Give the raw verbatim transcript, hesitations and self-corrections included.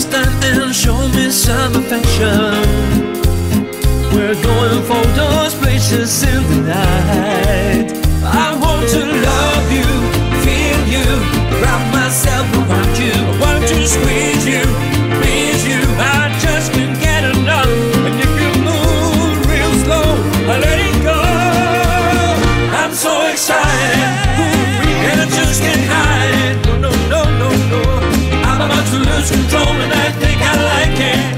understand and show me some affection. We're going for those places in the night. I want to love you, feel you, wrap myself around you. I want to squeeze you, please you. I just can't get enough. And if you move real slow, I let it go. I'm so excited, and I just can't hide it. No, no, no, no, no. I'm about to lose control, and I think I like it.